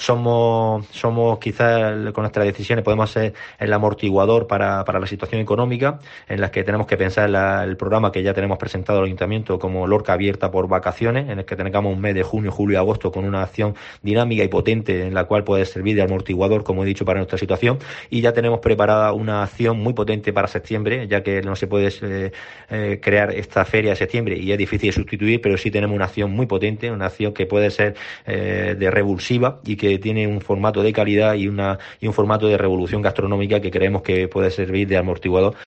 somos quizás con nuestras decisiones podemos ser el amortiguador para la situación económica, en las que tenemos que pensar en el programa que ya tenemos presentado al Ayuntamiento como Lorca abierta por vacaciones, en el que tengamos un mes de junio, julio y agosto con una acción dinámica y potente en la cual puede servir de amortiguador, como he dicho, para nuestra situación. Y ya tenemos preparada una acción muy potente para septiembre, ya que no se puede crear esta feria de septiembre y es difícil de sustituir, pero sí tenemos una acción muy potente, una acción que puede ser de revulsiva y que tiene un formato de calidad y un formato de revolución gastronómica que creemos que puede servir de amortiguador